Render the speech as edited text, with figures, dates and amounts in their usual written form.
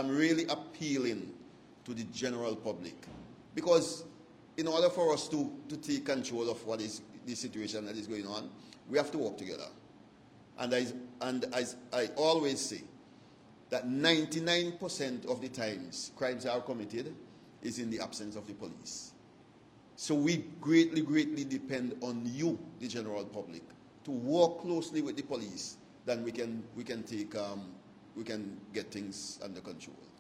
I'm really appealing to the general public, because in order for us to take control of what is the situation that is going on, we have to work together. And as I always say, that 99% of the times crimes are committed is in the absence of the police. So we greatly, greatly depend on you, the general public, to work closely with the police. Then we can get things under control.